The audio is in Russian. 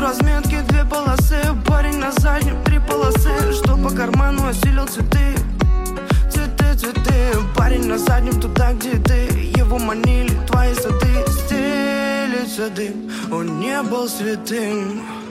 разметки 2 полосы. Парень на заднем 3 полосы. Что по карману осилил цветы. Цветы, цветы. Парень на заднем туда, где ты. Его манили твои сады. Стелится дым, он не был святым.